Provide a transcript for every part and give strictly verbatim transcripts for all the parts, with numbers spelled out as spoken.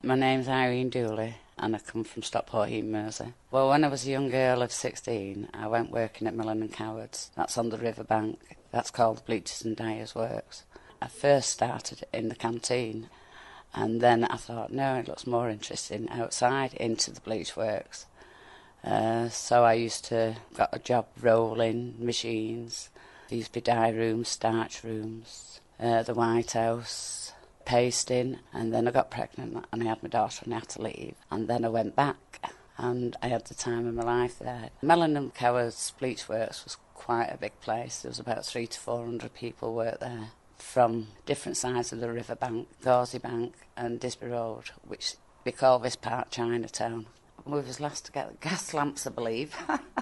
My name's Irene Dooley and I come from Stockport, East Mersey. Well, when I was a young girl of sixteen, I went working at Millen and Cowards. That's on the riverbank. That's called Bleachers and Dyers Works. I first started in the canteen, and then I thought, no, it looks more interesting outside into the bleach works. Uh, so I used to got a job rolling machines. There used to be dye rooms, starch rooms, uh, the White House, pasting, and then I got pregnant and I had my daughter and I had to leave. And then I went back and I had the time of my life there. Millen and Cowards Bleach Works was quite a big place. There was about three to four hundred people worked there from different sides of the riverbank, Gauzy Bank and Disby Road, which we call this part Chinatown. We was last to get gas lamps, I believe.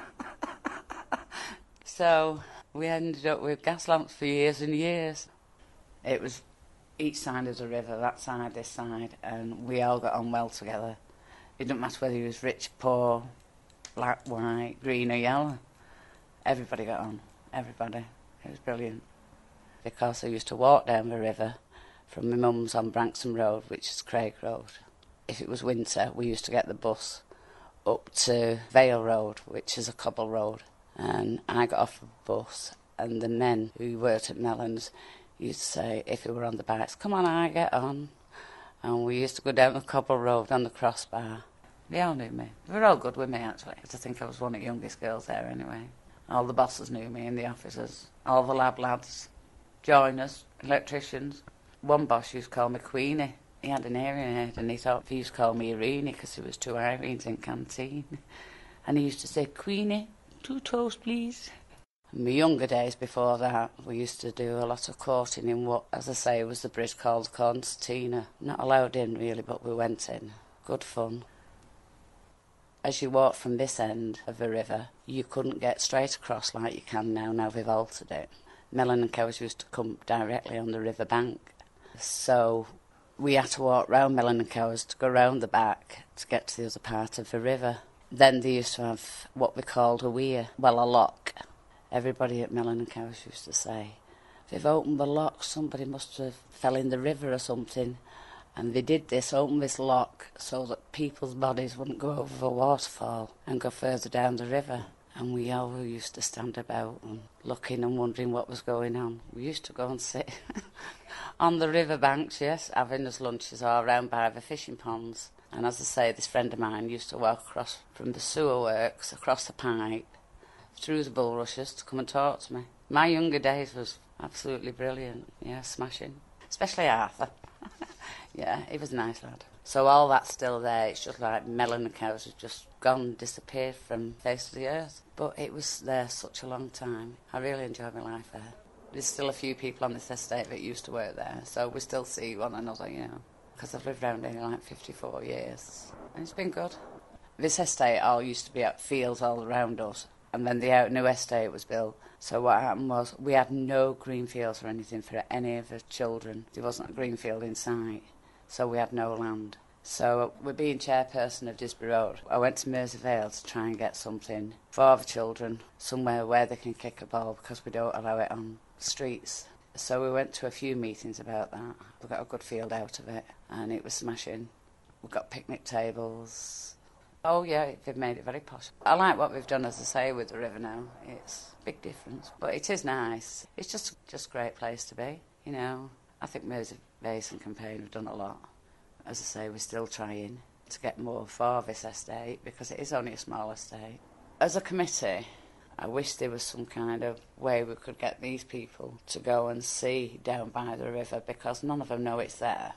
So we ended up with gas lamps for years and years. It was each side of the river, that side, this side, and we all got on well together. It didn't matter whether he was rich, poor, black, white, green or yellow. Everybody got on, everybody. It was brilliant. Because I used to walk down the river from my mum's on Branksome Road, which is Craig Road. If it was winter, we used to get the bus up to Vale Road, which is a cobble road. And I got off the bus, and the men who worked at Mellon's used to say, if we were on the bikes, come on, I get on. And we used to go down the cobble road on the crossbar. They all knew me. They were all good with me, actually, because I think I was one of the youngest girls there anyway. All the bosses knew me and the officers. All the lab lads, joiners, electricians. One boss used to call me Queenie. He had an hearing aid and he thought he used to call me Irene because there was two Irenes in canteen. And he used to say, Queenie, two toast, please. In my younger days before that, we used to do a lot of courting in what, as I say, was the bridge called Concertina. Not allowed in, really, but we went in. Good fun. As you walk from this end of the river, you couldn't get straight across like you can now, now they've altered it. Millen and Cowards used to come directly on the river bank. So we had to walk round Millen and Cowards to go round the back to get to the other part of the river. Then they used to have what we called a weir, well, a lock. Everybody at Millen and Cowards used to say, they've opened the lock, somebody must have fell in the river or something. And they did this, open this lock, so that people's bodies wouldn't go over the waterfall and go further down the river. And we all used to stand about and looking and wondering what was going on. We used to go and sit on the river banks, yes, having us lunches all round by the fishing ponds. And as I say, this friend of mine used to walk across from the sewer works, across the pipe, through the bulrushes to come and talk to me. My younger days was absolutely brilliant, yeah, smashing. Especially Arthur. Yeah, he was a nice lad. So all that's still there. It's just like Millen and Cowards have just gone, disappeared from the face of the earth. But it was there such a long time. I really enjoyed my life there. There's still a few people on this estate that used to work there, so we still see one another, you know, because I've lived around here like fifty-four years, and it's been good. This estate all used to be at fields all around us, and then the out new estate was built. So what happened was we had no green fields or anything for any of the children. There wasn't a green field in sight, so we had no land. So with being chairperson of Disby Road, I went to Merseyvale to try and get something for the children, somewhere where they can kick a ball, because we don't allow it on streets. So we went to a few meetings about that. We got a good field out of it, and it was smashing. We got picnic tables. Oh yeah, they've made it very posh. I like what we've done, as I say, with the river now. It's a big difference, but it is nice. It's just just a great place to be, you know. I think Mersey Basin campaign have done a lot. As I say, we're still trying to get more for this estate, because it is only a small estate. As a committee, I wish there was some kind of way we could get these people to go and see down by the river, because none of them know it's there.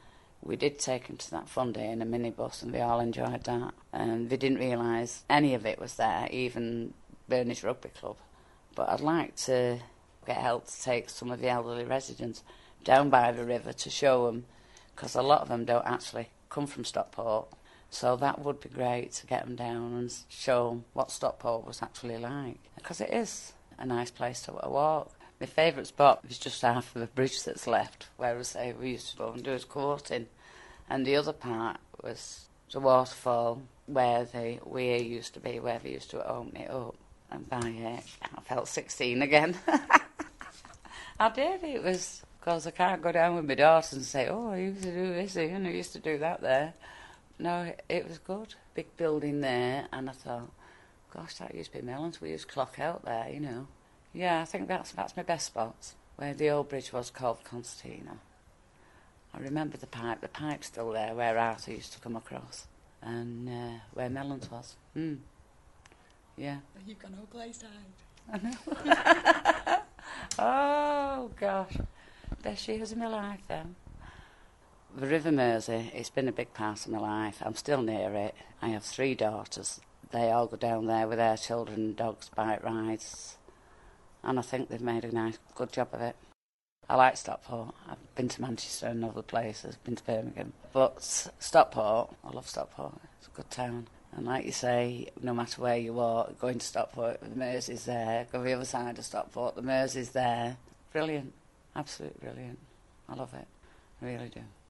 We did take them to that fun day in a minibus, and they all enjoyed that. And they didn't realise any of it was there, even Burnage Rugby Club. But I'd like to get help to take some of the elderly residents down by the river to show them, because a lot of them don't actually come from Stockport. So that would be great to get them down and show them what Stockport was actually like, because it is a nice place to walk. My favourite spot is just after the bridge that's left, where I say we used to go and do his courting. And the other part was the waterfall where the weir used to be, where they used to open it up. And by it, I felt sixteen again. I did, it was Because I can't go down with my daughter and say, oh, I used to do this here and I used to do that there. No, it, it was good. Big building there, and I thought, gosh, that used to be Mellons. We used to clock out there, you know. Yeah, I think that's that's my best spots, where the old bridge was called Concertina. I remember the pipe. The pipe's still there, where Arthur used to come across, and uh, where Mellons was. Mm. Yeah. You've got no place to hide. I know. Oh, gosh. Best years of my life, then. The River Mersey, it's been a big part of my life. I'm still near it. I have three daughters. They all go down there with their children, dogs, bike rides. And I think they've made a nice, good job of it. I like Stockport. I've been to Manchester and other places, been to Birmingham. But Stockport, I love Stockport. It's a good town. And like you say, no matter where you are, going to Stockport, the Mersey's there. Go the other side of Stockport, the Mersey's there. Brilliant. Absolutely brilliant. I love it. I really do.